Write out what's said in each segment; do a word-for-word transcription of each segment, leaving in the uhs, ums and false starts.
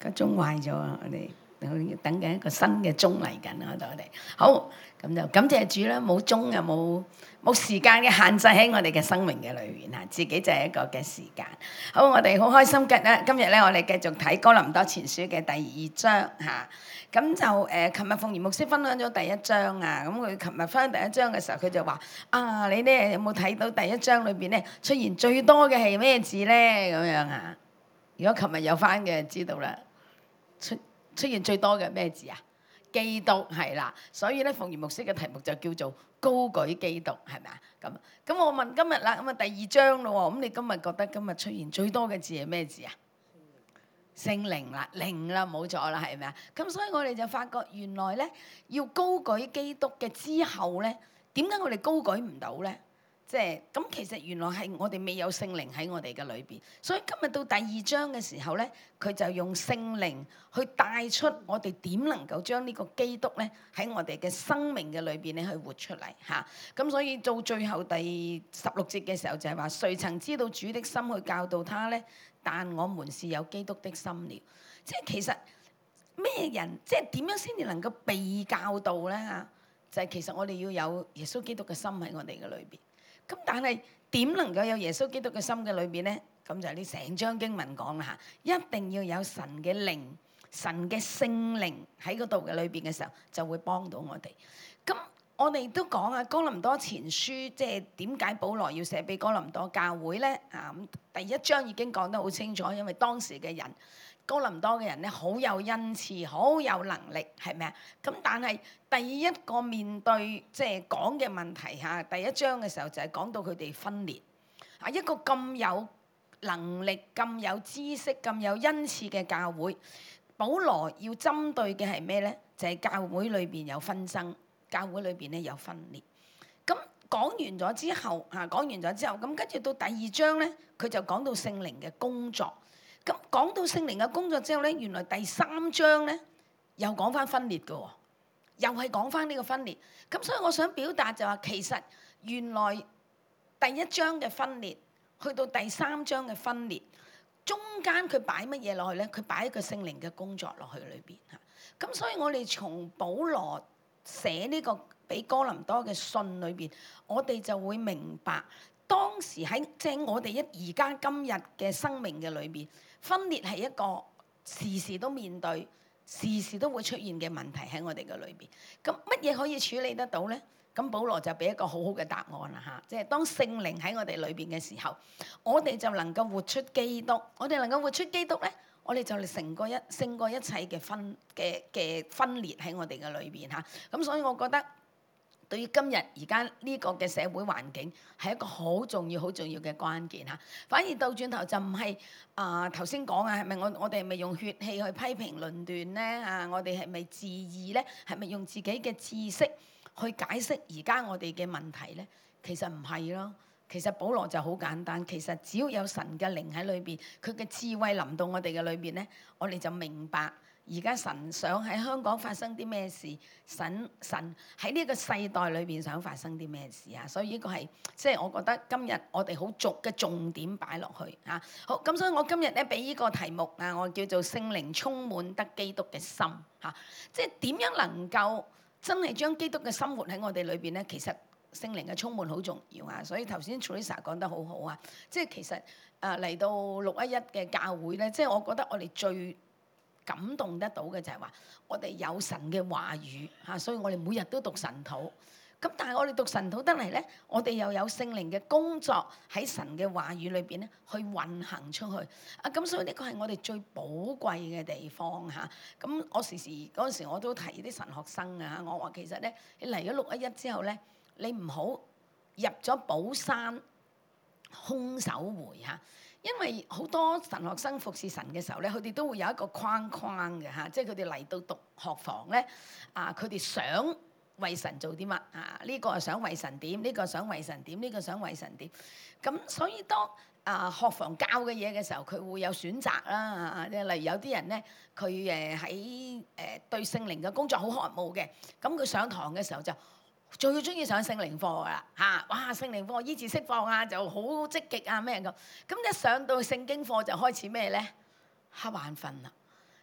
個鐘壞咗啊！我哋等緊一個新嘅鐘嚟緊啊！我哋好咁就感謝主啦，冇鐘又冇冇時間嘅限制喺我哋嘅生命嘅裏面啊，自己就係一個嘅時間。好，我哋好開心嘅咧，今日咧我哋繼續睇哥林多前書嘅第二章嚇。咁就誒，琴日鳳儀牧師分享咗第一章啊，咁佢琴日分享第一章嘅時候，佢就話：啊，你咧有冇睇到第一章裏邊咧出現最多嘅係咩字咧？咁樣啊？如果琴日有翻嘅，知道啦。出出現最多嘅咩字啊？基督係啦，所以咧鳳儀牧師嘅題目就叫做高舉基督，係咪啊？咁咁我問今日啦，咁啊第二章咯喎，咁你今日覺得今日出現最多嘅字係咩字啊？聖靈啦，靈啦，冇錯啦，係咪啊？咁所以我哋就發覺原來咧要高舉基督嘅之後咧，點解我哋高舉唔到咧？即係咁，其實原來係我哋未有聖靈喺我哋嘅裏邊，所以今日到第二章嘅時候咧，佢就用聖靈去帶出我哋點能夠將呢個基督咧喺我哋嘅生命嘅裏邊咧去活出嚟嚇。咁、啊、所以到最後第十六節嘅時候就係話：誰曾知道主的心去教導他咧？但我們是有基督的心了。即係其實咩人，即係點樣先至能夠被教導咧嚇？就係、是、其實我哋要有耶穌基督嘅心喺我哋嘅裏邊。咁但係點能夠有耶穌基督嘅心嘅裏邊咧？咁就係呢成章經文講啦嚇，一定要有神嘅靈、神嘅聖靈喺嗰度嘅裏邊嘅時候，就會幫到我哋。咁我哋都講啊，哥林多前書即係點解保羅要寫俾哥林多教會咧？啊咁第一章已經講得好清楚，因為當時嘅人。哥林多嘅人咧，好有恩賜，好有能力，係咪啊？咁但係第一個面對即係講嘅問題嚇，第一章嘅時候就係講到佢哋分裂啊，一個咁有能力、咁有知識、咁有恩賜嘅教會，保羅要針對嘅係咩咧？就係教會裏邊有紛爭，教會裏邊咧有分裂。咁講完咗之後嚇，講完咗之後，咁跟住到第二章咧，佢就講到聖靈嘅工作。咁講到聖靈嘅工作之後咧，原來第三章咧又講翻分裂嘅喎，又係講翻呢個分裂。咁所以我想表達就話，其實原來第一章嘅分裂，去到第三章嘅分裂，中間佢擺乜嘢落去咧？佢擺一個聖靈嘅工作落去裏邊嚇。咁所以我哋從保羅寫呢個俾哥林多嘅信裏邊，我哋就會明白當時喺即係我哋一而家今日嘅生命嘅裏邊。分裂係一個時時都面對、時時都會出現嘅問題喺我哋嘅裏邊。咁乜嘢可以處理得到咧？咁保羅就俾一個好好嘅答案啦嚇，即係當聖靈喺我哋裏邊嘅時候，我哋就能夠活出基督。我哋能夠活出基督咧，我哋就嚟勝過一勝過一切嘅分嘅嘅分裂喺我哋嘅裏邊嚇。咁所以我覺得，對於今日而家呢個嘅社會環境係一個好重要、好重要嘅關鍵嚇，反而倒轉頭就唔係啊頭先講啊，係咪我我哋係咪用血氣去批評論斷咧啊？我哋係咪自義咧？係咪用自己嘅知識去解釋而家我哋嘅問題咧？其實唔係咯，其實保羅就好簡單，其實只要有神嘅靈喺裏邊，佢嘅智慧臨到我哋嘅裏邊咧，我哋就明白。而家神想喺香港發生啲咩事？神神喺呢個世代裏邊想發生啲咩事啊？所以呢個係即係我覺得今日我哋好重嘅重點擺落去啊！好咁，所以我今日咧俾呢個題目啊，我叫做聖靈充滿得基督嘅心嚇，即係點樣能夠真係將基督嘅生活喺我哋裏邊咧？其實聖靈嘅充滿好重要啊！所以頭先 Teresa 講得好好啊！即係其實誒嚟到六一一嘅教會咧，即係我覺得我哋最感動得到嘅就係話，我哋有神嘅話語嚇，所以我哋每日都讀神禱。咁但係我哋讀神禱得嚟咧，我哋又有聖靈嘅工作喺神嘅話語裏邊咧，去運行出去。啊，咁所以呢個係我哋最寶貴嘅地方嚇。咁我時時嗰陣時我都提啲神學生啊，我話其實咧，你嚟咗六一一之後咧，你唔好入咗寶山空手回嚇。因為好多神學生服侍神嘅時候咧，佢哋都會有一個框框嘅嚇，即係佢哋嚟到讀學房咧，啊，佢哋想為神做啲乜啊？呢個係想為神點，呢個想為神點，呢個想為神點。咁所以當啊學房教嘅嘢嘅時候，佢會有選擇啦。即係例如有啲人咧，佢誒喺誒對聖靈嘅工作好渴慕嘅，咁佢上堂嘅時候就最中意上聖靈課㗎啦嚇！哇，聖靈課醫治釋放啊，就好積極啊咩咁。咁一上到聖經課就開始咩咧？瞌眼瞓啦，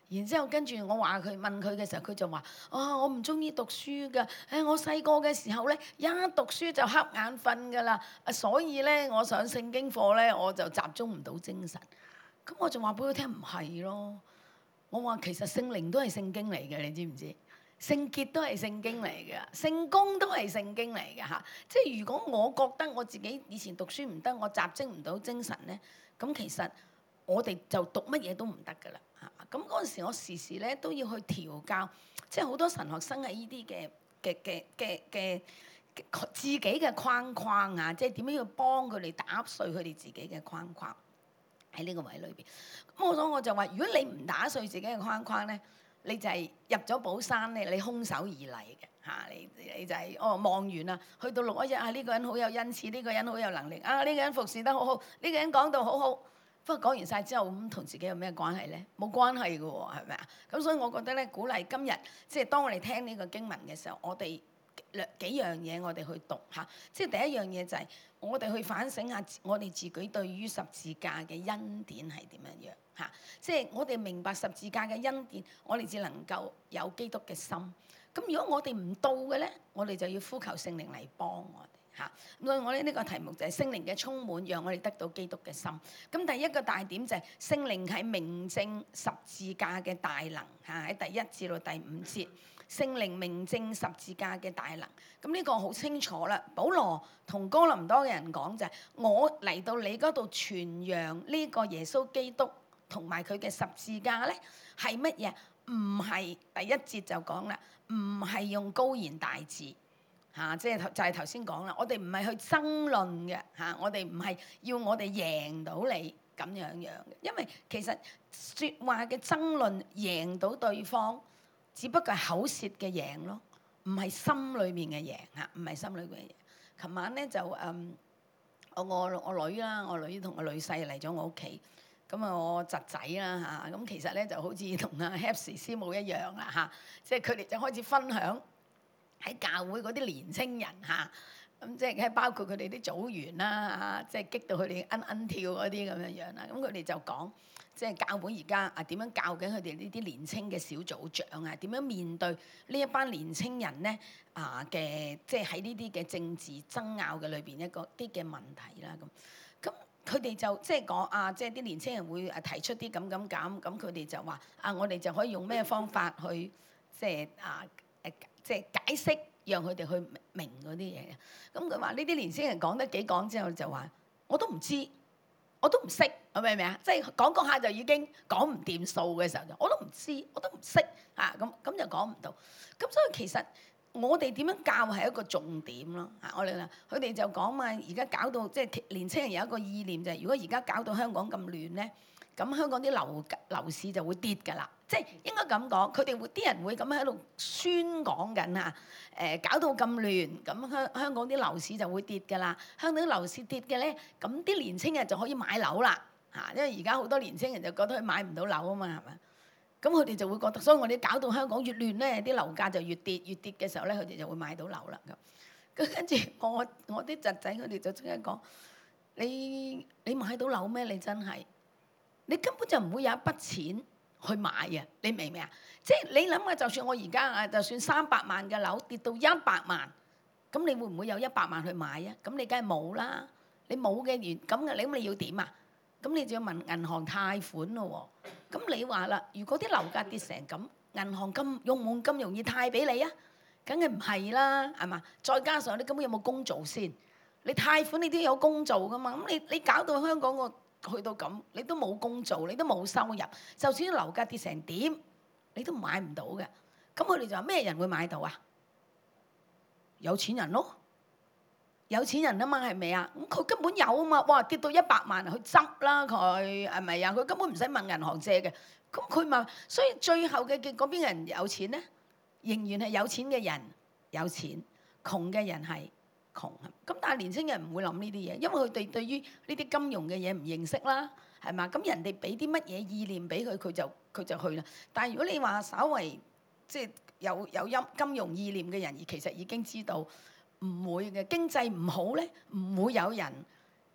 然之後跟住我話佢問佢嘅時候，佢就話：啊，我唔中意讀書㗎。誒，我細個嘅時候咧，一讀書就瞌眼瞓㗎啦。啊，所以咧，我上聖經課咧，我就集中唔到精神。咁我就話俾佢聽唔係咯。我話其實聖靈都係聖經嚟嘅，你知唔知？聖潔都係聖經嚟嘅，聖工都係聖經嚟嘅嚇。即係如果我覺得我自己以前讀書唔得，我集中唔到精神咧，咁其實我哋就讀乜嘢都唔得㗎啦嚇。咁嗰陣時我時時咧都要去調教，即係好多神學生喺呢啲嘅嘅嘅嘅嘅自己嘅框框啊，即係點樣要幫佢哋打碎佢哋自己嘅框框喺呢個位裏邊。咁我所以我就話，如果你唔打碎自己嘅框框咧，你就係入咗寶山咧，你空手而嚟嘅嚇，你你就係、是、哦望完啦，去到六一一啊，呢、這個人好有恩賜，呢、這個人好有能力啊，呢、這個人服侍得好好，呢、這個人講到好好。不過講完晒之後，咁同自己有咩關係咧？冇關係嘅喎，係咪啊？咁所以我覺得咧，鼓勵今日即係當我哋聽呢個經文嘅時候，我哋兩幾樣嘢我哋去讀嚇。即係第一樣嘢就係我哋去反省下我哋自己對於十字架嘅恩典係點樣樣嚇。即係我哋明白十字架嘅恩典，我哋只能夠有基督嘅心。咁如果我哋唔到嘅咧，我哋就要呼求聖靈嚟幫我哋。嚇，咁所以我咧呢個題目就係聖靈嘅充滿，讓我哋得到基督嘅心。咁第一個大點就係聖靈係明證十字架嘅大能嚇，喺第一至到第五節，聖靈明證十字架嘅大能。咁呢個好清楚啦。保羅同哥林多嘅人講就係：我嚟到你嗰度傳揚呢個耶穌基督同埋佢嘅十字架咧，係乜嘢？唔係第一節就講啦，唔係用高言大智。嚇、啊！即係就係頭先講啦，我哋唔係去爭論嘅嚇、啊，我哋唔係要我哋贏到你咁樣樣嘅，因為其實説話嘅爭論贏到對方，只不過係口舌嘅贏咯，唔係心裏面嘅贏嚇，唔係心裏面嘅贏。琴晚咧就嗯，我我我女啦，我女同個女婿嚟咗我屋企，咁啊我侄仔啦嚇，咁、啊、其實咧就好似同阿 Happy 師母一樣啦嚇、啊，即係佢哋就開始分享。喺教會嗰啲年青人嚇，咁即係包括佢哋啲組員啦嚇，即係激到佢哋奀奀跳嗰啲咁樣樣啦。咁佢哋就講，即係教會而家啊點樣教緊佢哋呢啲年青嘅小組長啊，點樣面對呢一班年青人咧啊嘅，即係喺呢啲嘅政治爭拗嘅裏邊一個啲嘅問題啦咁。咁佢哋就即係講啊，即係啲年青人會誒提出啲咁咁咁，咁佢哋就話啊，我哋就可以用咩方法去即係啊誒。即係解釋，讓佢哋去明嗰啲嘢。咁佢話呢啲年輕人講得幾講之後就話，我都唔知，我都唔識，係咪咪啊？即係講講下就已經講唔掂數嘅時候就，我都唔知，我都唔識啊！咁咁就講唔到。咁所以其實我哋點樣教係一個重點咯。啊，我哋啦，佢哋就講嘛，而家搞到即係年輕人有一個意念就係，如果而家搞到香港咁亂咧，咁香港啲樓樓市就會跌㗎啦。即係應該咁講，佢哋會啲人會咁喺度宣講緊嚇，誒、呃、搞到咁亂，咁香香港啲樓市就會跌㗎啦。香港啲樓市跌嘅咧，咁啲年青人就可以買樓啦嚇，因為而家好多年青人就覺得佢買唔到樓啊嘛，係咪？咁佢哋就會覺得，所以我哋搞到香港越亂咧，啲樓價就越跌，越跌嘅時候咧，佢哋就會買到樓啦咁。咁跟住我我啲侄仔佢哋就即刻講：你你買到樓咩？你真係，你根本就唔會有一筆錢去買啊！你明唔明啊？即係你諗下，就算我而家啊，就算三百萬嘅樓跌到一百萬，咁你會唔會有一百萬去買啊？咁你梗係冇啦！你冇嘅原咁嘅，你咁你要點啊？咁你就要問銀行貸款咯喎。咁你話啦，如果啲樓價跌成咁，銀行咁用冇咁容易貸俾你啊？梗係唔係啦，係嘛？再加上你根本有冇工做先？你貸款你都有工做噶嘛？咁你你搞到香港個去到咁，你都冇工做，你都冇收入，就算啲樓價跌成點，你都買唔到嘅。咁佢哋就話咩人會買到啊？有錢人咯，有錢人啊嘛，係咪啊？咁佢根本有啊嘛，哇跌到一百萬，去執啦佢係咪啊？佢根本唔使問銀行借嘅。咁佢咪，所以最後嘅結果邊個人有錢咧？仍然係有錢嘅人有錢，窮嘅人係窮。咁但係年輕人唔會諗呢啲嘢，因為佢哋對於呢啲金融嘅嘢唔認識啦，係嘛？咁人哋俾啲乜嘢意念俾佢，佢就佢就去啦。但係如果你話稍為即係有有金金融意念嘅人，而其實已經知道唔會嘅經濟唔好咧，唔會有人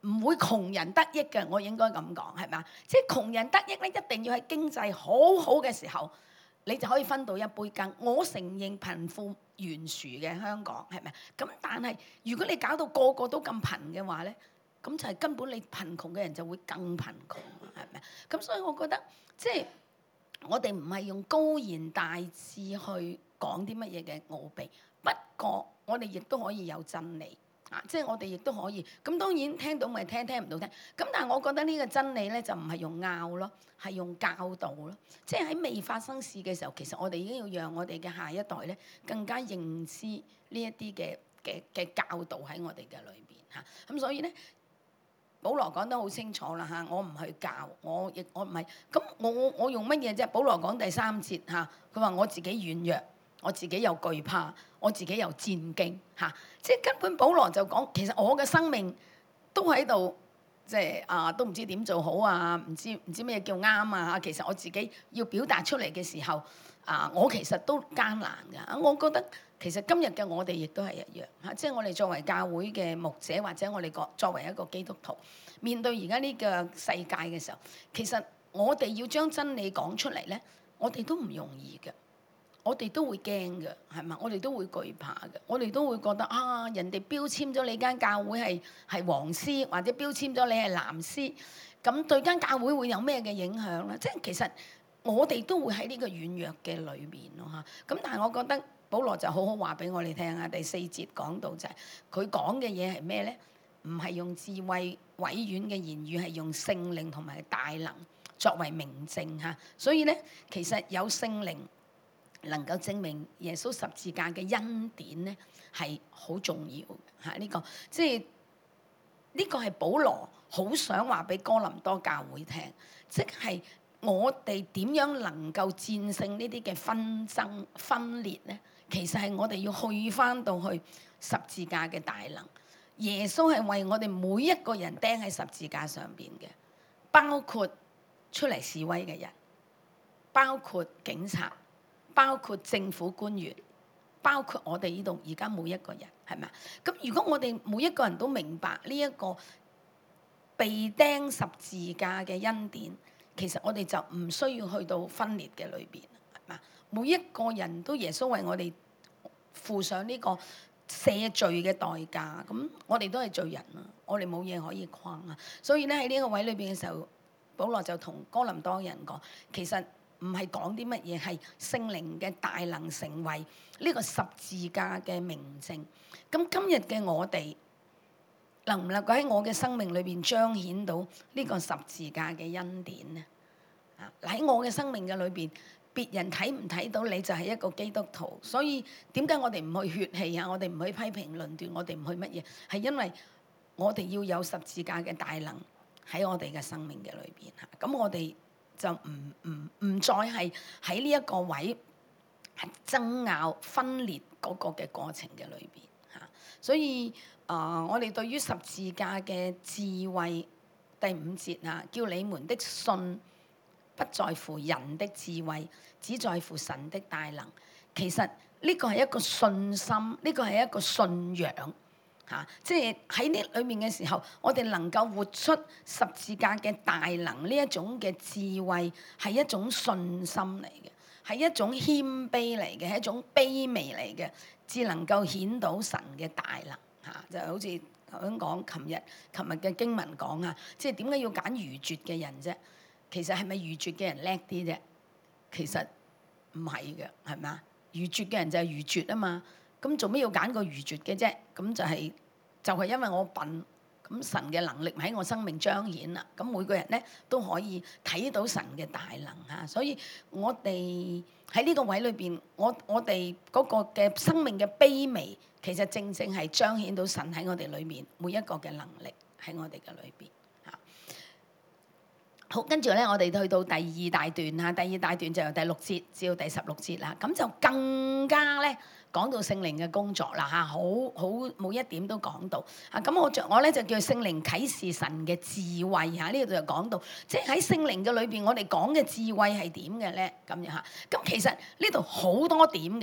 唔會窮人得益嘅，我應該咁講係嘛？即係窮人得益咧，一定要喺經濟好好嘅時候，你就可以分到一杯羹。我承認貧富懸殊嘅香港係咪？咁但係如果你搞到個個都咁貧嘅話咧，咁就係根本你貧窮嘅人就會更貧窮，係咪？咁所以我覺得即係我哋唔係用高言大智去講啲乜嘢嘅奧秘，不過我哋亦都可以有真理。啊！即係我哋亦都可以，咁當然聽到咪聽，聽唔到聽。咁但係我覺得呢個真理咧就唔係用拗咯，係用教導咯。即係喺未發生事嘅時候，其實我哋已經要讓我哋嘅下一代咧更加認知呢一啲嘅嘅嘅教導喺我哋嘅裏邊嚇。咁、啊、所以咧，保羅講得好清楚啦嚇，我唔去教，我亦我唔係。咁我我我用乜嘢啫？保羅講第三節嚇，佢、啊、話我自己軟弱。我自己又懼怕，我自己又戰驚嚇、啊，即係根本保羅就講，其實我嘅生命都喺度，即係啊，都唔知點做好啊，唔知唔知咩叫啱啊。其實我自己要表達出嚟嘅時候，啊，我其實都艱難㗎。我覺得其實今日嘅我哋亦都係一樣嚇、啊，即係我哋作為教會嘅牧者，或者我哋個作為一個基督徒，面對而家呢個世界嘅時候，其實我哋要將真理講出嚟咧，我哋都唔容易嘅。我哋都會驚嘅，係嘛？我哋都會懼怕嘅，我哋都會覺得啊，人哋標籤咗你間教會係係黃絲，或者標籤咗你係藍絲，咁對間教會會有咩嘅影響咧？即係其實我哋都會喺呢個軟弱嘅裏面咯嚇。咁但係我覺得保羅就好好話俾我哋聽啊，第四節講到就係佢講嘅嘢係咩咧？唔係用智慧委婉嘅言語，係用聖靈同埋大能作為明證嚇。所以咧，其實有聖靈能夠證明耶穌十字架嘅恩典咧，係好重要嘅嚇。呢個即係呢個係保羅好想話俾哥林多教會聽，即係我哋點樣能夠戰勝呢啲嘅紛爭分裂咧？其實係我哋要去返到去十字架嘅大能。耶穌係為我哋每一個人釘喺十字架上邊嘅，包括出嚟示威嘅人，包括警察，包括政府官員，包括我哋呢度而家每一個人，係咪啊？咁如果我哋每一個人都明白呢一個被釘十字架嘅恩典，其實我哋就唔需要去到分裂嘅裏邊，係嘛？每一個人都耶穌為我哋付上呢個赦罪嘅代價，咁我哋都係罪人啊，我哋冇嘢可以誇啊。所以咧喺呢個位裏邊嘅時候，保羅就同哥林多人講，其實唔係講啲乜嘢，係聖靈嘅大能成為呢個十字架嘅明證。咁今日嘅我哋能唔能夠喺我嘅生命裏邊彰顯到呢個十字架嘅恩典呢？啊，喺我嘅生命嘅裏邊，別人睇唔睇到你就係一個基督徒。所以點解我哋唔去血氣啊？我哋唔去批評論斷，我哋唔去乜嘢？係因為我哋要有十字架嘅大能喺我哋嘅生命嘅裏邊嚇。咁我哋就唔唔唔再係喺呢一個位爭拗分裂嗰個嘅過程嘅裏邊嚇。所以啊、呃，我哋對於十字架嘅智慧第五節啊，叫你們的信不在乎人的智慧，只在乎神的大能。其實呢個係一個信心，呢個係一個信仰。嚇、啊！即係喺呢裏面嘅時候，我哋能夠活出十字架嘅大能，呢一種嘅智慧係一種信心嚟嘅，係一種謙卑嚟嘅，係一種卑微嚟嘅，至能夠顯到神嘅大能嚇、啊。就好似頭先講，琴日琴日嘅經文講啊，即係點解要揀愚拙嘅人啫？其實係咪愚拙嘅人叻啲啫？其實唔係嘅，係咪啊？愚拙嘅人就係愚拙啊嘛。咁做咩要揀個愚拙嘅啫？咁就係、是、就係、是、因為我笨，咁神嘅能力喺我生命彰顯啦。咁每個人咧都可以睇到神嘅大能嚇，所以我哋喺呢個位裏邊，我我哋嗰個嘅生命嘅卑微，其實正正係彰顯到神喺我哋裏面每一個嘅能力喺我哋嘅裏邊嚇。好，跟住咧，我哋去到第二大段嚇，第二大段就由第六節至到第十六節啦，咁就更加咧。講到聖靈嘅工作啦嚇，好好每一點都講到啊！咁我著我咧就叫聖靈啟示神嘅智慧嚇，呢度就講到，即係喺聖靈嘅裏邊，我哋講嘅智慧係點嘅咧？咁樣嚇，咁其實呢度好多點嘅，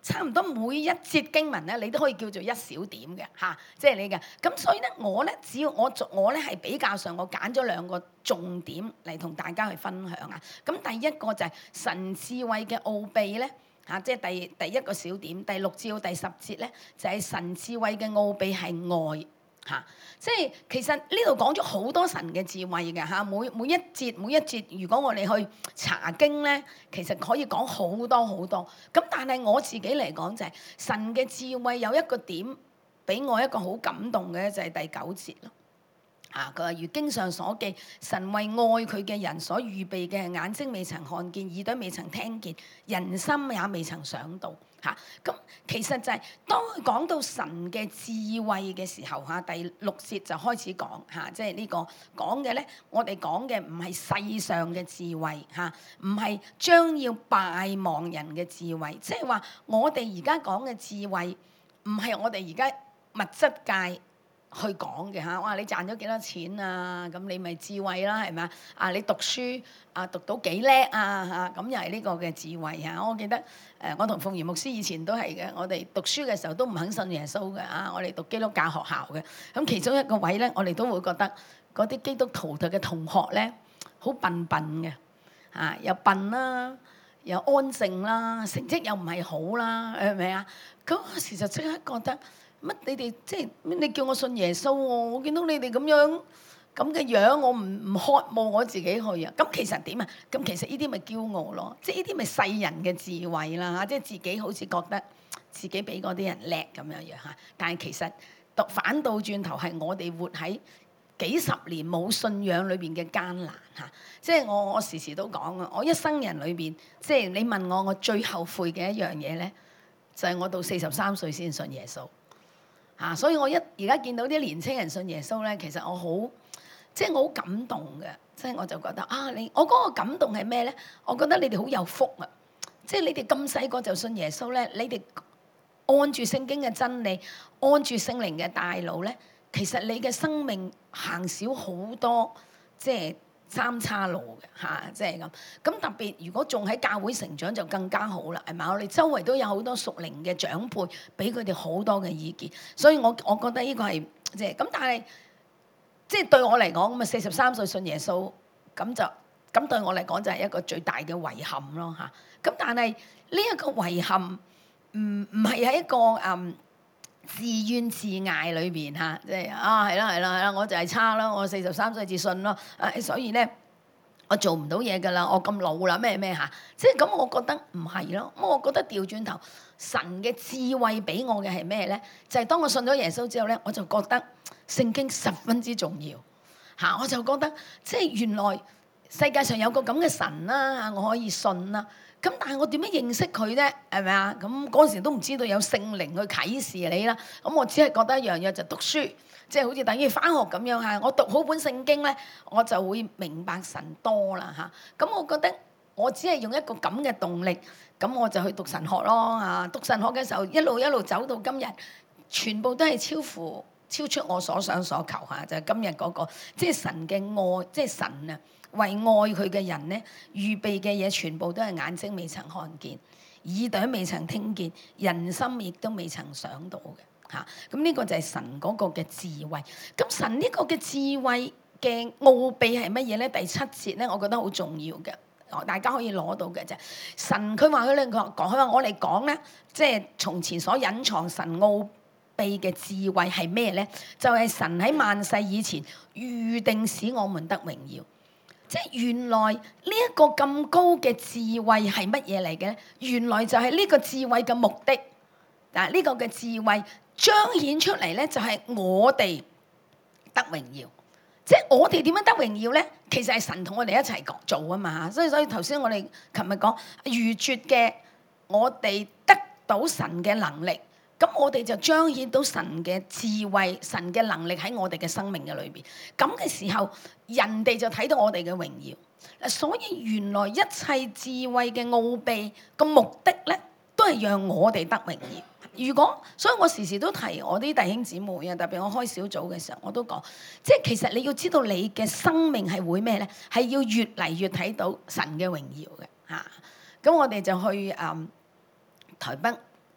差唔多每一節經文咧，你都可以叫做一小點嘅嚇，即係你嘅。咁所以咧，我咧只要我我咧係比較上，我揀咗兩個重點嚟同大家去分享啊。咁第一個就係神智慧嘅奧秘咧嚇，即係第第一個小點，第六至到第十節咧就係神智慧嘅奧秘係愛。嚇、啊！即係其實呢度講咗好多神嘅智慧嘅嚇、啊，每每一節每一節，如果我哋去查經咧，其實可以講好多好多。咁但係我自己嚟講就係、是、神嘅智慧有一個點俾我一個好感動嘅就係、是、第九節咯。啊！佢話如經上所記，神為愛佢嘅人所預備嘅眼睛未曾看見，耳朵未曾聽見，人心也未曾想到。嚇！咁其實就係、是、當佢講到神嘅智慧嘅時候，嚇、啊、第六節就開始講嚇，即係呢個講嘅咧，我哋講嘅唔係世上嘅智慧嚇，唔、啊、係將要敗亡人嘅智慧，即係話我哋而家講嘅智慧，唔係我哋而家物質界去講嘅嚇，哇！你賺咗幾多錢啊？咁你咪智慧啦，係咪啊？啊，你讀書啊，讀到幾叻啊？嚇，咁又係呢個嘅智慧嚇。我記得誒、呃，我同鳳儀牧師以前都係嘅，我哋讀書嘅時候都唔肯信耶穌嘅啊，我哋讀基督教學校嘅。咁其中一個位咧，我哋都會覺得嗰啲基督徒嘅同學咧，好笨笨嘅嚇，又笨啦，又安靜啦，成績又唔係好啦，係咪啊？咁嗰時就即刻覺得。乜你哋即係你叫我信耶穌喎？我見到你哋咁樣咁嘅樣，我唔唔渴慕我自己去啊！咁其實點啊？咁其實呢啲咪驕傲咯，即係呢啲咪世人嘅智慧啦嚇，即係自己好似覺得自己比嗰啲人叻咁樣樣嚇。但係其實倒反倒轉頭係我哋活喺幾十年冇信仰裏邊嘅艱難嚇。即係我我時時都講啊，我一生人裏邊，即係你問我我最後悔嘅一樣嘢咧，就係我到四十三歲先信耶穌。嚇、啊！所以我一而家見到啲年青人信耶穌咧，其實我好即係我好感動嘅，即係我就覺得啊，你我嗰個感動係咩咧？我覺得你哋好有福啊！即係你哋咁細個就信耶穌咧，你哋按住聖經嘅真理，按住聖靈嘅帶路咧，其實你嘅生命行少好多，即係三叉路嘅嚇、啊，即係咁。咁特別如果仲喺教會成長就更加好啦，係咪？我哋周圍都有好多屬靈嘅長輩，俾佢哋好多嘅意見，所以我我覺得呢個係即係咁。但係即係對我嚟講咁啊，四十三歲信耶穌咁就咁對我嚟講就係一個最大嘅遺憾咯嚇。咁、啊、但係呢一個遺憾唔唔係喺一個嗯。自怨自艾裏邊嚇，即係啊係啦係啦係啦，我就係差咯，我四十三歲至信咯，啊所以咧我做唔到嘢㗎啦，我咁老啦咩咩嚇，即係咁我覺得唔係咯，咁我覺得調轉頭，神嘅智慧俾我嘅係咩咧？就係、是、當我信咗耶穌之後咧，我就覺得聖經十分之重要嚇，我就覺得即係原來世界上有個咁嘅神啦，我可以信啦。咁但係我點樣認識佢咧？係咪啊？咁嗰陣時都唔知道有聖靈去啟示你啦。咁我只係覺得一樣嘢就讀書，即係好似等於返學咁樣嚇。我讀好本聖經咧，我就會明白神多啦嚇。咁我覺得我只係用一個咁嘅動力，咁我就去讀神學咯嚇。讀神學嘅時候，一路一路走到今日，全部都係超乎超出我所想所求嚇。就係今日嗰個，即係神嘅愛，即係神啊！為愛佢嘅人咧，預備嘅嘢全部都係眼睛未曾看見，耳朵未曾聽見，人心亦都未曾想到嘅嚇。咁、啊、呢、這個就係神嗰個嘅智慧。咁神呢個嘅智慧嘅奧秘係乜嘢咧？第七節咧，我覺得好重要嘅，大家可以攞到嘅啫。神佢話佢咧講，佢話我嚟講咧，即係從前所隱藏神奧秘嘅智慧係咩咧？就係、是、神喺萬世以前預定使我們得榮耀。即係原來呢一個咁高嘅智慧係乜嘢嚟嘅咧？原來就係呢個智慧嘅目的。嗱，呢個嘅智慧彰顯出嚟咧，就係我哋得榮耀。即係我哋點樣得榮耀咧？其實係神同我哋一齊做啊嘛。所以所以頭先我哋琴日講愚拙嘅，我哋得到神嘅能力。咁我哋就彰顯到神嘅智慧、神嘅能力喺我哋嘅生命嘅裏邊。咁嘅時候，人哋就睇到我哋嘅榮耀。所以原來一切智慧嘅奧秘個目的咧，都係讓我哋得榮耀。如果，所以我時時都提我啲弟兄姊妹啊，特別我開小組嘅時候，我都講，即係其實你要知道你嘅生命係會咩咧？係要越嚟越睇到神嘅榮耀嘅嚇。咁、啊、我哋就去誒、嗯、台北。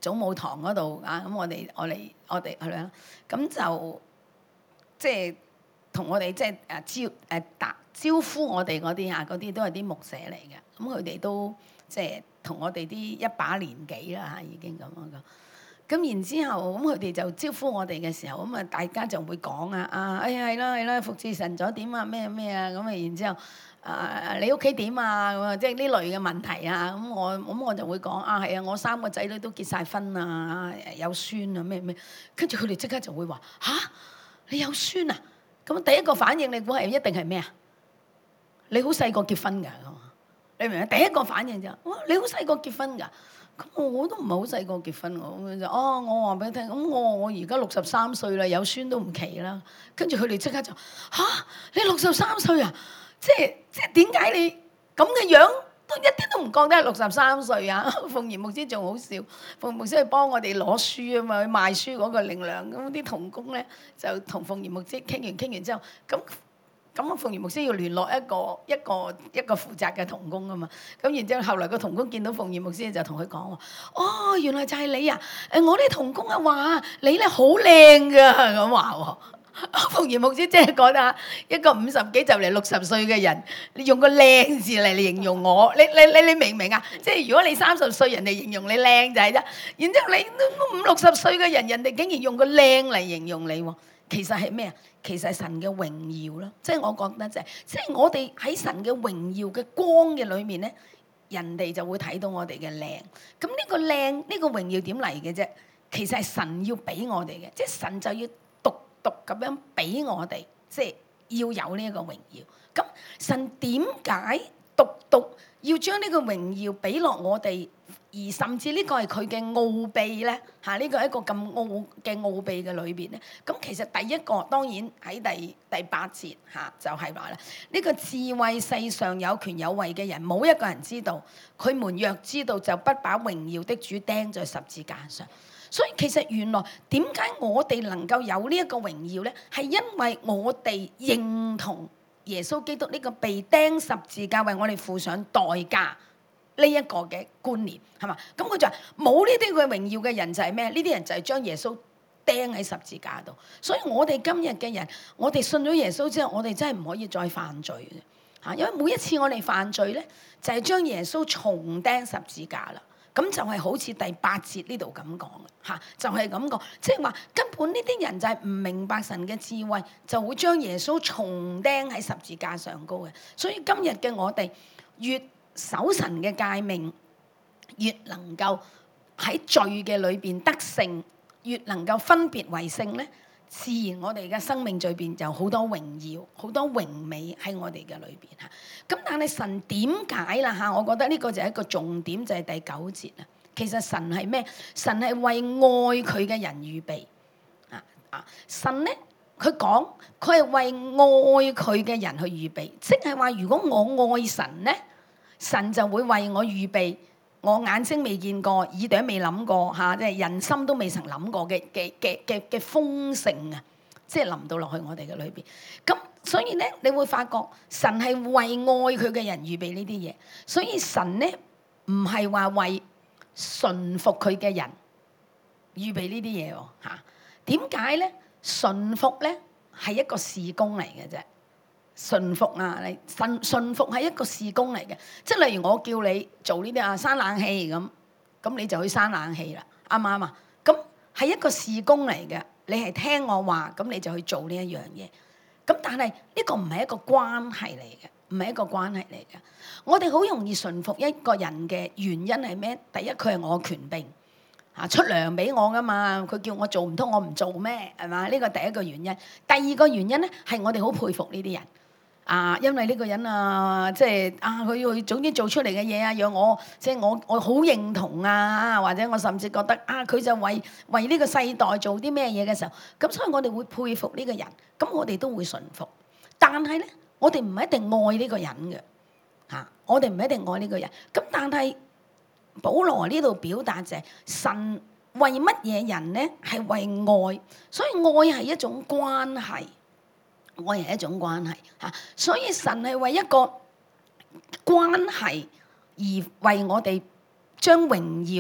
祖母堂嗰度啊，咁我哋我哋我哋係啦，咁就即係同我哋即係誒招誒打招呼我哋嗰啲嚇，嗰啲都係啲牧者嚟嘅，咁佢哋都即係同我哋啲一把年紀啦嚇，已經咁樣講。咁然之後，咁佢哋就招呼我哋嘅時候，咁啊大家就會講啊啊，哎呀係啦係啦，服侍神咗點啊咩咩啊，咁啊然之後啊你屋企點啊咁啊，即係呢類嘅問題啊，咁我咁我就會講啊係啊，我三個仔女都結晒婚啊，有孫啊咩咩，跟住佢哋即刻就會話吓，你有孫啊？咁第一個反應你估係一定係咩啊？你好細個結婚㗎，你明唔明？第一個反應就哇你好細個結婚㗎。咁我我都唔係好細個結婚喎，咁就哦，我話俾你聽，咁我我而家六十三歲啦，有孫都唔奇啦。跟住佢哋即刻就吓，你六十三歲啊？即係即係點解你咁嘅樣都一啲都唔覺得係六十三歲啊？鳳賢牧師仲好笑，鳳賢牧師去幫我哋攞書啊嘛，去賣書嗰個靈糧，咁啲同工咧就同鳳賢牧師傾完傾完之後咁。咁啊，鳳賢牧師要聯絡一個一個一個負責嘅同工啊嘛。咁然之後，後來個同工見到鳳賢牧師就同佢講話：哦，原來就係你啊！誒，我啲同工啊話你咧好靚噶咁話喎。鳳賢牧師即係覺得一個五十幾就嚟六十歲嘅人，你用個靚字嚟嚟形容我，你你你你明唔明啊？即係如果你三十歲，人哋形容你靚就係啫。然之後你都五六十歲嘅人，人哋竟然用個靚嚟形容你喎。其實係咩啊？其實係神嘅榮耀咯，即係我覺得就係、是，即係我哋喺神嘅榮耀嘅光嘅裏面咧，人哋就會睇到我哋嘅靚。咁呢個靚，呢、這個榮耀點嚟嘅啫？其實係神要俾我哋嘅，即係神就要獨獨咁樣俾我哋，即係要有呢一個榮耀。咁神點解獨獨要將呢個榮耀俾落我哋？而甚至呢個係佢嘅奧秘咧，嚇、這、呢個係一個咁奧嘅奧秘嘅裏邊咧。咁其實第一個當然喺第第八節嚇、啊、就係話啦，呢、這個智慧世上有權有位嘅人，冇一個人知道。佢們若知道，就不把榮耀的主釘在十字架上。所以其實原來點解我哋能夠有呢一個榮耀咧，係因為我哋認同耶穌基督呢個被釘十字架為我哋付上代價。呢一個嘅觀念係嘛？咁佢就話冇呢啲嘅榮耀嘅人就係咩？呢啲人就係將耶穌釘喺十字架度。所以我哋今日嘅人，我哋信咗耶穌之後，我哋真係唔可以再犯罪嘅嚇。因為每一次我哋犯罪咧，就係將耶穌重釘十字架啦。咁就係好似第八節呢度咁講啦嚇，就係咁講，即係話根本呢啲人就係唔明白神嘅智慧，就會將耶穌重釘喺十字架上高嘅。所以今日嘅我哋越守神嘅誡命，越能夠喺罪嘅裏邊得勝，越能夠分別為聖咧，自然我哋嘅生命裏邊就好多榮耀、好多榮美喺我哋嘅裏邊嚇。咁但係神點解啦嚇？我覺得呢個就係一個重點，就係第九節啊。其實神係咩？神係為愛佢嘅人預備啊啊！神咧，佢講佢係為愛佢嘅人去預備，即係話如果我愛神咧。神就會為我預備，我眼睛未見過，耳朵未諗過嚇，即係人心都未曾諗過嘅嘅嘅嘅嘅豐盛啊！即係臨到落去我哋嘅裏邊。咁所以咧，你會發覺神係為愛佢嘅人預備呢啲嘢。所以神咧唔係話為順服佢嘅人預備呢啲嘢喎嚇。點解咧？順服咧係一個事工嚟嘅啫。順服啊！你順順服係一個事工嚟嘅，即係例如我叫你做呢啲啊，閂冷氣咁，咁你就去閂冷氣啦，啱唔啱啊？咁係一個事工嚟嘅，你係聽我話，咁你就去做呢一樣嘢。咁但係呢個唔係一個關係嚟嘅，唔係一個關係嚟嘅。我哋好容易順服一個人嘅原因係咩？第一，佢係我權柄啊，出糧俾我噶嘛，佢叫我做唔通，我唔做咩？係嘛？呢個第一個原因。第二個原因咧，係我哋好佩服呢啲人。啊，因為呢個人啊，即係啊，佢佢總之做出嚟嘅嘢啊，讓我即係我我好認同啊，或者我甚至覺得啊，佢就為為呢個世代做啲咩嘢嘅時候，咁所以我哋會佩服呢個人，咁我哋都會順服。但係咧，我哋唔係一定愛呢個人嘅嚇，我哋唔係一定愛呢個人。咁但係保羅呢度表達就係神為乜嘢人咧？係為愛，所以愛係一種關係。愛係一種關係嚇，所以神係為一個關係而為我哋將榮耀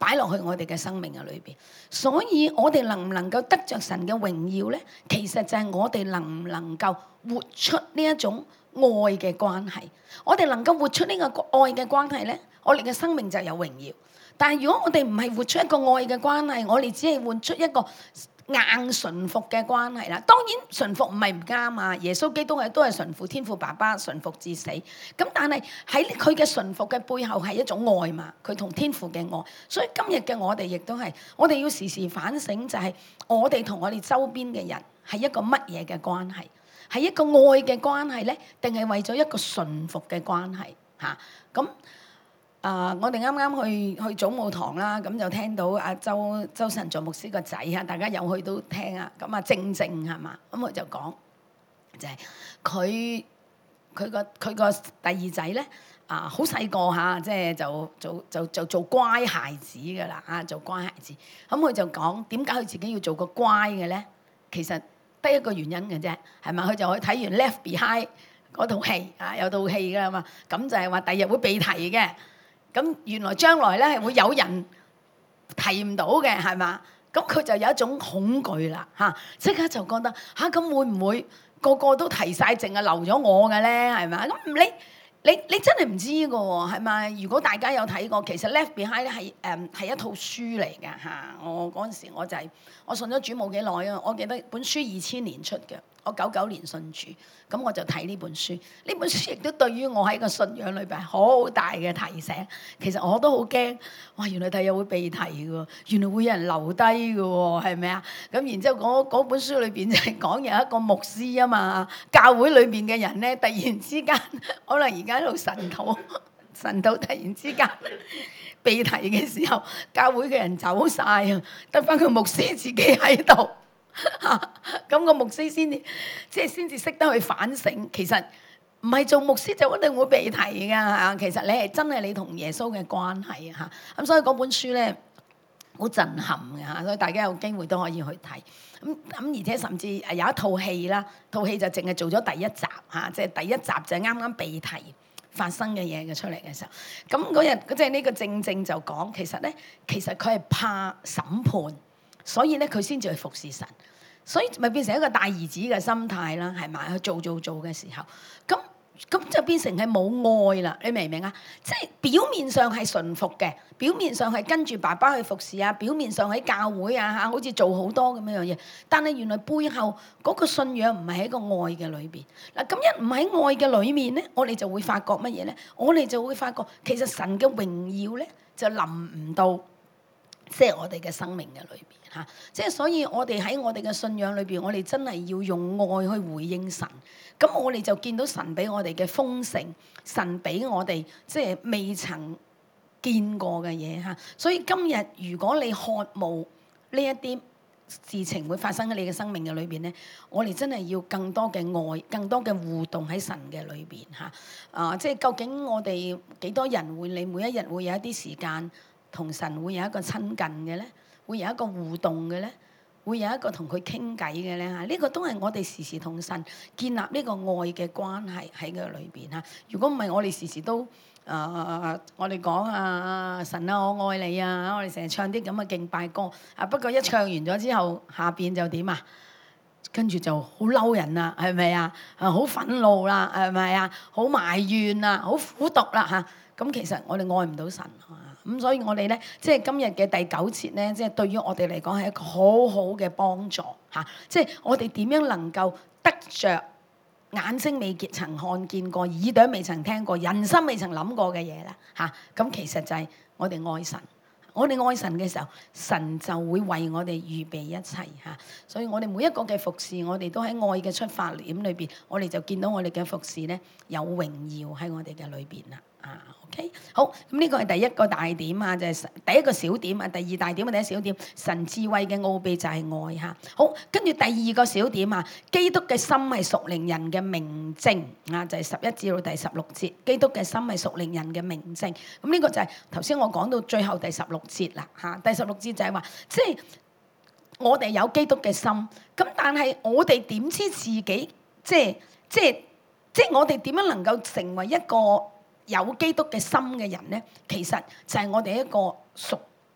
擺落去我哋嘅生命嘅裏邊。所以我哋能唔能夠得着神嘅榮耀咧？其實就係我哋能唔能夠活出呢一種愛嘅關係。我哋能夠活出呢個愛嘅關係咧，我哋嘅生命就有榮耀。但係如果我哋唔係活出一個愛嘅關係，我哋只係活出一個硬順服嘅關係啦。當然順服唔係唔啱啊，耶穌基督係都係順服天父爸爸，順服至死。咁但係喺佢嘅順服嘅背後係一種愛嘛，佢同天父嘅愛。所以今日嘅我哋亦都係，我哋要時時反省，就係我哋同我哋周邊嘅人係一個乜嘢嘅關係？係一個愛嘅關係咧，定係為咗一個順服嘅關係？嚇咁。啊！Uh, 我哋啱啱去去祖母堂啦，咁就聽到阿周周神助牧師個仔啊，大家有去都聽啊。咁啊，正正係嘛？咁佢就講，就係佢佢個佢個第二仔咧啊，好細個嚇，即係就做就就做乖孩子噶啦嚇，做乖孩子。咁佢就講點解佢自己要做個乖嘅咧？其實得一個原因嘅啫，係咪？佢就去睇完 Left Behind 嗰套戲啊，有套戲噶嘛，咁就係話第日會被提嘅。咁原來將來咧係會有人提唔到嘅，係嘛？咁佢就有一種恐懼啦，嚇！即刻就覺得嚇，咁會唔會個個都提晒，淨係留咗我嘅咧？係嘛？咁你你你真係唔知嘅喎，係咪？如果大家有睇過，其實 Left Behind 咧係誒係一套書嚟嘅嚇。我嗰陣時我就係、是、我信咗主冇幾耐啊，我記得本書二千年出嘅。我九九年信主，咁我就睇呢本書。呢本書亦都對於我喺個信仰裏邊係好大嘅提醒。其實我都好驚，哇！原來第日會被提嘅，原來會有人留低嘅喎，係咪啊？咁然之後嗰本書裏邊就係講有一個牧師啊嘛，教會裏邊嘅人咧，突然之間可能而家喺度神禱，神禱突然之間被提嘅時候，教會嘅人走晒啊，得返個牧師自己喺度。嚇！咁個牧師先至，即係先至識得去反省。其實唔係做牧師就一定會被提㗎嚇。其實你係真係你同耶穌嘅關係嚇。咁所以嗰本書咧好震撼嘅嚇，所以大家有機會都可以去睇。咁咁而且甚至有一套戲啦，套戲就淨係做咗第一集嚇，即係第一集就係啱啱被提發生嘅嘢嘅出嚟嘅時候。咁嗰日即係呢個正正就講，其實咧其實佢係怕審判。所以咧，佢先至去服侍神，所以咪變成一個大兒子嘅心態啦，係咪？去做做做嘅時候，咁咁就變成係冇愛啦。你明唔明啊？即係表面上係順服嘅，表面上係跟住爸爸去服侍啊，表面上喺教會啊嚇，好似做好多咁樣嘢。但係原來背後嗰個信仰唔係喺個愛嘅裏邊。嗱，咁一唔喺愛嘅裏面咧，我哋就會發覺乜嘢咧？我哋就會發覺其實神嘅榮耀咧就臨唔到，即係我哋嘅生命嘅裏邊。嚇！即係所以，我哋喺我哋嘅信仰裏邊，我哋真係要用愛去回應神。咁我哋就見到神俾我哋嘅豐盛，神俾我哋即係未曾見過嘅嘢嚇。所以今日如果你渴慕呢一啲事情會發生喺你嘅生命嘅裏邊咧，我哋真係要更多嘅愛，更多嘅互動喺神嘅裏邊嚇。啊！即係究竟我哋幾多人會你每一日會有一啲時間同神會有一個親近嘅咧？會有一個互動嘅咧，會有一個同佢傾偈嘅咧嚇，呢個都係我哋時時同神建立呢個愛嘅關係喺個裏邊嚇。如果唔係，我哋時時都誒、呃，我哋講啊神啊，我愛你啊，我哋成日唱啲咁嘅敬拜歌啊。不過一唱完咗之後，下邊就點啊？跟住就好嬲人啦，係咪啊？啊，好憤怒啦，係咪啊？好埋怨啦，好苦毒啦嚇。咁其實我哋愛唔到神啊。咁所以我哋咧，即係今日嘅第九節咧，即係對於我哋嚟講係一個好好嘅幫助嚇。即係我哋點樣能夠得着眼睛未曾看見過、耳朵未曾聽過、人心未曾諗過嘅嘢咧嚇。咁其實就係我哋愛神。我哋愛神嘅時候，神就會為我哋預備一切嚇。所以我哋每一個嘅服侍，我哋都喺愛嘅出發點裏邊，我哋就見到我哋嘅服侍咧有榮耀喺我哋嘅裏邊啦。啊 ，OK，好，咁呢個係第一個大點啊，就係、是、第一個小點啊，第二大點啊，第一小點，神智慧嘅奧秘就係愛嚇。好，跟住第二個小點啊，基督嘅心係屬靈人嘅明證啊，就係十一至到第十六節，基督嘅心係屬靈人嘅明證。咁呢個就係頭先我講到最後第十六節啦嚇，第十六節就係話，即係我哋有基督嘅心，咁但係我哋點知自己即係即係即係我哋點樣能夠成為一個有基督嘅心嘅人咧？其實就係我哋一個屬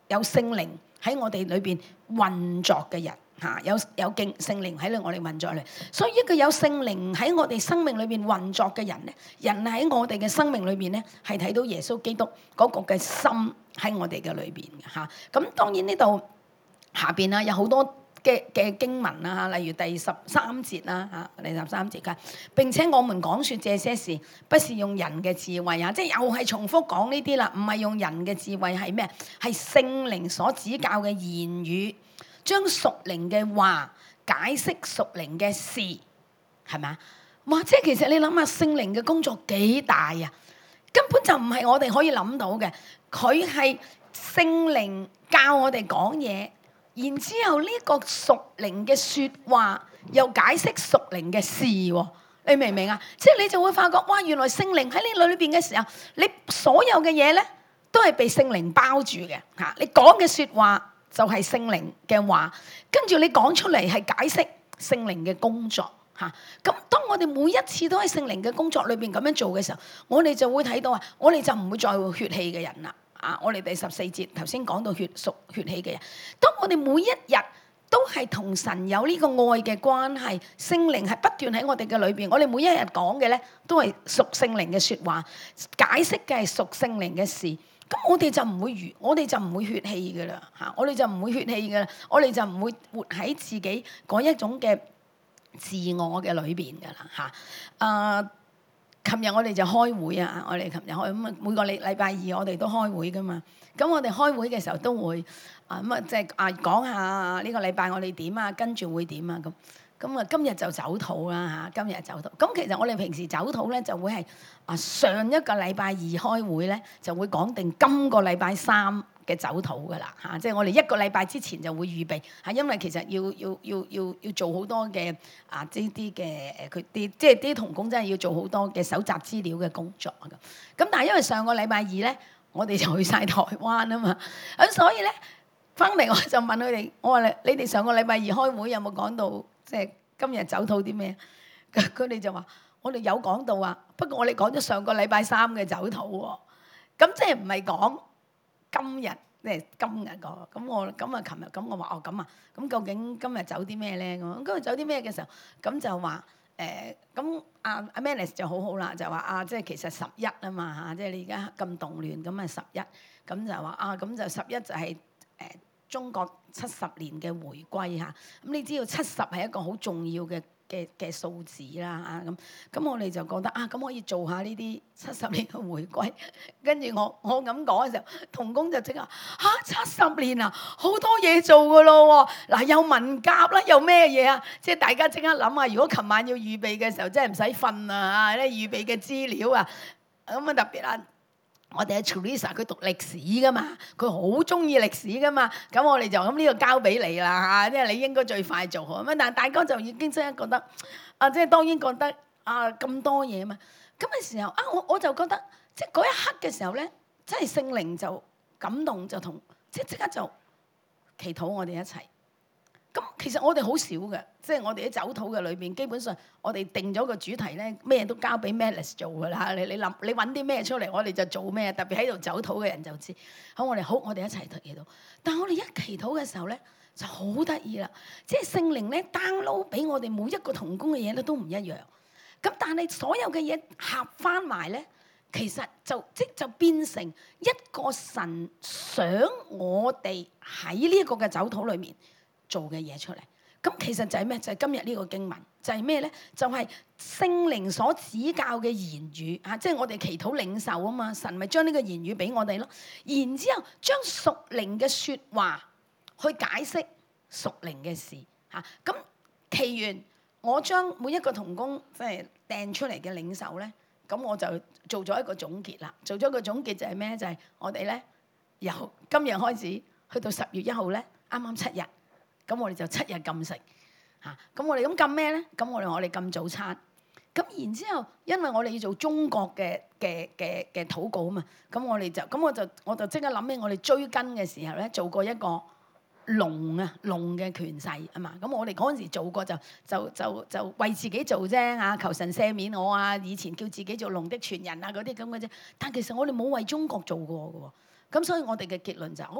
有聖靈喺我哋裏邊運作嘅人嚇，有有敬聖靈喺我哋運作嚟，所以一個有聖靈喺我哋生命裏邊運作嘅人咧，人喺我哋嘅生命裏邊咧係睇到耶穌基督嗰個嘅心喺我哋嘅裏邊嘅嚇。咁當然呢度下邊啊有好多嘅嘅經文啊，例如第十三節啦嚇，第十三節嘅。並且我們講説這些事，不是用人嘅智慧啊，即係又係重複講呢啲啦，唔係用人嘅智慧係咩？係聖靈所指教嘅言語，將屬靈嘅話解釋屬靈嘅事，係咪啊？哇！即係其實你諗下聖靈嘅工作幾大啊，根本就唔係我哋可以諗到嘅，佢係聖靈教我哋講嘢。然之後呢個屬靈嘅説話又解釋屬靈嘅事喎，你明唔明啊？即係你就會發覺，哇！原來聖靈喺呢裏邊嘅時候，你所有嘅嘢咧都係被聖靈包住嘅嚇。你講嘅説話就係聖靈嘅話，跟住你講出嚟係解釋聖靈嘅工作嚇。咁當我哋每一次都喺聖靈嘅工作裏邊咁樣做嘅時候，我哋就會睇到啊，我哋就唔會再會血氣嘅人啦。啊！我哋第十四節頭先講到血屬血氣嘅人，當我哋每一日都係同神有呢個愛嘅關係，聖靈係不斷喺我哋嘅裏邊，我哋每一日講嘅咧都係屬聖靈嘅説話，解釋嘅係屬聖靈嘅事，咁我哋就唔會如我哋就唔會血氣嘅啦嚇，我哋就唔會血氣嘅啦，我哋就唔會活喺自己嗰一種嘅自我嘅裏邊嘅啦嚇，啊！琴日我哋就開會啊！我哋琴日開咁啊，每個禮禮拜二我哋都開會噶嘛。咁我哋開會嘅時候都會啊咁啊，即係啊講下呢個禮拜我哋點啊，跟住會點啊咁。咁啊今日就走肚啦嚇，今日走肚。咁其實我哋平時走肚咧就會係啊上一個禮拜二開會咧就會講定今個禮拜三嘅走肚噶啦嚇，即係我哋一個禮拜之前就會預備嚇，因為其實要要要要要做好多嘅啊呢啲嘅誒佢啲即係啲同工真係要做好多嘅搜集資料嘅工作咁。咁但係因為上個禮拜二咧，我哋就去晒台灣啊嘛，咁所以咧翻嚟我就問佢哋，我話你你哋上個禮拜二開會有冇講到即係今日走肚啲咩？佢哋就話我哋有講到啊，不過我哋講咗上個禮拜三嘅走肚喎，咁即係唔係講今日即係今日個，咁我咁啊，琴日咁我話哦咁啊，咁究竟今日走啲咩咧？咁今日走啲咩嘅時候，咁就話誒，咁阿阿 Manus 就好好啦，就話啊，即係其實十一啊嘛嚇，即係你而家咁動亂，咁啊十一，咁就話啊，咁就十一就係誒中國七十年嘅回歸嚇，咁你知道七十係一個好重要嘅嘅嘅數字啦嚇，咁咁我哋就覺得啊，咁可以做下呢啲七十年嘅回歸。跟住我我咁講嘅時候，同工就即刻嚇七十年啊，好多嘢做噶咯喎！嗱，有文革啦，有咩嘢啊？即係大家即刻諗下，如果琴晚要預備嘅時候，真係唔使瞓啊！咧預備嘅資料啊，咁啊特別啊，我哋阿 Teresa 佢讀歷史噶嘛，佢好中意歷史噶嘛，咁我哋就咁呢個交俾你啦嚇，即係你應該最快做好咁。但係大家就已經真係覺得啊，即係當然覺得啊咁多嘢嘛，咁嘅時候啊，我我就覺得。即係嗰一刻嘅時候咧，真係聖靈就感動，就同即係即刻就祈禱我哋一齊。咁其實我哋好少嘅，即係我哋喺走禱嘅裏邊，基本上我哋定咗個主題咧，咩都交俾 Manus 做㗎啦。你你諗你揾啲咩出嚟，我哋就做咩。特別喺度走禱嘅人就知。好，我哋好，我哋一齊祈禱。但係我哋一祈禱嘅時候咧，就好得意啦。即係聖靈咧 download 俾我哋每一個同工嘅嘢咧都唔一樣。咁但係所有嘅嘢合翻埋咧。其實就即就變成一個神想我哋喺呢一個嘅走禱裏面做嘅嘢出嚟。咁其實就係咩？就係、是、今日呢個經文，就係咩咧？就係、是、聖靈所指教嘅言語啊！即係我哋祈禱領受啊嘛，神咪將呢個言語俾我哋咯。然之後將屬靈嘅説話去解釋屬靈嘅事嚇。咁、啊、其完，我將每一個同工即係掟出嚟嘅領受咧。咁我就做咗一個總結啦，做咗個總結就係咩？就係、是、我哋咧由今日開始去到十月一號咧，啱啱七日，咁我哋就七日禁食嚇。咁我哋咁禁咩咧？咁我哋我哋禁早餐。咁然之後，因為我哋要做中國嘅嘅嘅嘅禱告啊嘛，咁我哋就咁我就我就即刻諗起我哋追根嘅時候咧，做過一個。龍啊，龍嘅權勢啊嘛，咁我哋嗰陣時做過就就就就為自己做啫嚇，求神赦免我啊！以前叫自己做龍的傳人啊嗰啲咁嘅啫，但其實我哋冇為中國做過嘅喎，咁所以我哋嘅結論就好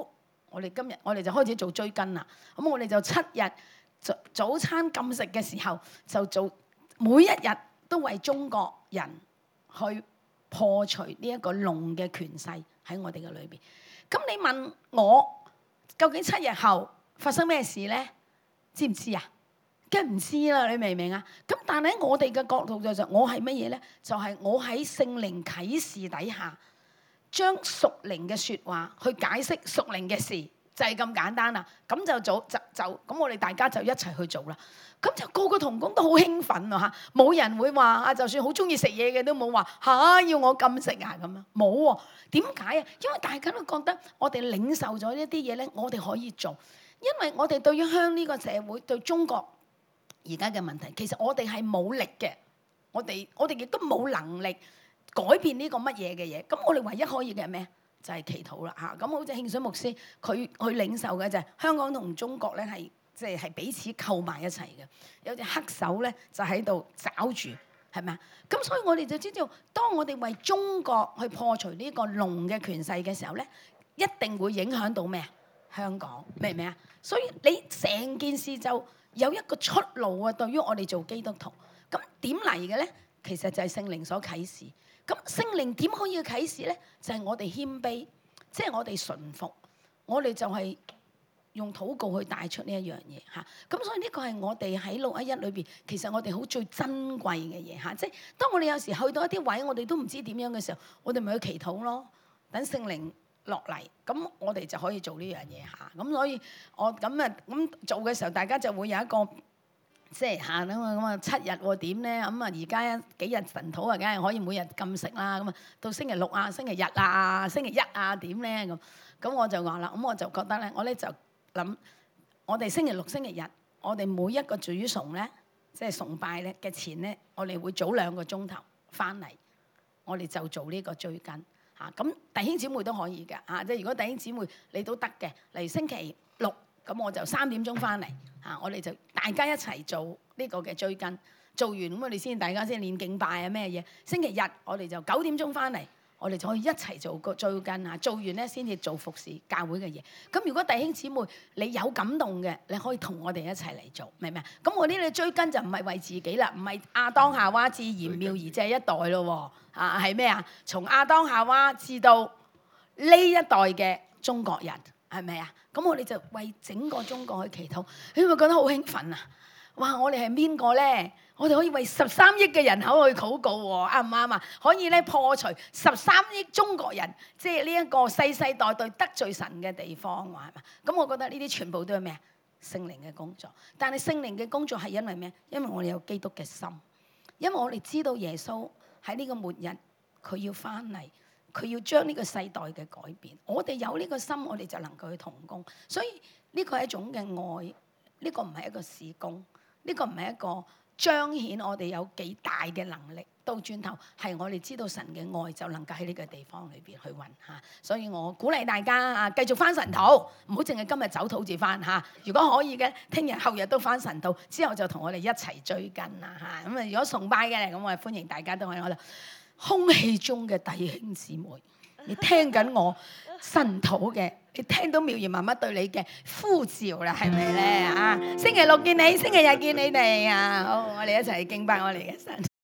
我哋今日我哋就開始做追根啦。咁我哋就七日早早餐禁食嘅時候，就做每一日都為中國人去破除呢一個龍嘅權勢喺我哋嘅裏邊。咁你問我究竟七日後發生咩事咧？知唔知啊？梗係唔知啦，你明唔明啊？咁但係喺我哋嘅角度就就我係乜嘢咧？就係、是、我喺聖靈啟示底下，將屬靈嘅説話去解釋屬靈嘅事，就係、是、咁簡單啦。咁就做就就咁，我哋大家就一齊去做啦。咁就個個同工都好興奮啊！嚇，冇人會話啊，就算好中意食嘢嘅都冇話嚇要我禁食啊咁樣，冇喎。點解啊？因為大家都覺得我哋領受咗一啲嘢咧，我哋可以做。因為我哋對於香呢個社會對中國而家嘅問題，其實我哋係冇力嘅，我哋我哋亦都冇能力改變呢個乜嘢嘅嘢。咁我哋唯一可以嘅係咩？就係祈禱啦嚇。咁好似慶水牧師佢去領受嘅就係香港同中國咧係即係係彼此扣埋一齊嘅，有隻黑手咧就喺度抓住，係咪啊？咁所以我哋就知道，當我哋為中國去破除呢個龍嘅權勢嘅時候咧，一定會影響到咩啊？香港明唔明啊？所以你成件事就有一個出路啊！對於我哋做基督徒，咁點嚟嘅咧？其實就係聖靈所啟示。咁聖靈點可以啟示咧？就係、是、我哋謙卑，即、就、係、是、我哋順服，我哋就係用禱告去帶出呢一樣嘢嚇。咁所以呢個係我哋喺六一一裏邊，其實我哋好最珍貴嘅嘢嚇。即係當我哋有時去到一啲位，我哋都唔知點樣嘅時候，我哋咪去祈禱咯，等聖靈落嚟，咁我哋就可以做呢樣嘢嚇。咁所以我咁啊咁做嘅時候，大家就會有一個即係嚇啊嘛。咁啊七日喎點咧？咁啊而家幾日晨禱啊，梗係可以每日禁食啦。咁啊到星期六啊、星期日啊、星期一啊點咧咁？咁我就話啦，咁我就覺得咧，我咧就諗，我哋星期六、星期日，我哋每一個主崇咧，即係崇拜咧嘅前咧，我哋會早兩個鐘頭翻嚟，我哋就做呢個追根。嚇咁、啊、弟兄姊妹都可以嘅嚇、啊，即係如果弟兄姊妹你都得嘅，例如星期六咁我就三點鐘翻嚟嚇，我哋就大家一齊做呢個嘅追根，做完咁我哋先大家先練敬拜啊咩嘢。星期日我哋就九點鐘翻嚟，我哋就可以一齊做個追根啊，做完咧先至做服侍教會嘅嘢。咁如果弟兄姊妹你有感動嘅，你可以同我哋一齊嚟做，明唔明啊？咁我呢啲追根就唔係為自己啦，唔係亞當夏娃至賢妙兒這一代咯。啊，係咩啊？從亞當夏娃至到呢一代嘅中國人，係咪啊？咁我哋就為整個中國去祈禱，你會覺得好興奮啊！哇！我哋係邊個咧？我哋可以為十三億嘅人口去禱告喎，啱唔啱啊？可以咧破除十三億中國人，即係呢一個世世代代得罪神嘅地方，係嘛？咁我覺得呢啲全部都係咩啊？聖靈嘅工作。但係聖靈嘅工作係因為咩？因為我哋有基督嘅心，因為我哋知道耶穌喺呢個末日，佢要翻嚟，佢要將呢個世代嘅改變。我哋有呢個心，我哋就能夠去同工。所以呢個係一種嘅愛，呢個唔係一個事工，呢個唔係一個彰顯我哋有幾大嘅能力。到轉頭係我哋知道神嘅愛，就能夠喺呢個地方裏邊去運嚇。所以我鼓勵大家啊，繼續翻神禱，唔好淨係今日走禱至翻嚇。如果可以嘅，聽日後日都翻神禱，之後就同我哋一齊追根啦嚇。咁啊，如果崇拜嘅，咁我歡迎大家都喺我度。空氣中嘅弟兄姊妹，你聽緊我神禱嘅，你聽到妙兒媽媽對你嘅呼召啦，係咪咧啊？星期六見你，星期日見你哋啊！好，我哋一齊敬拜我哋嘅神。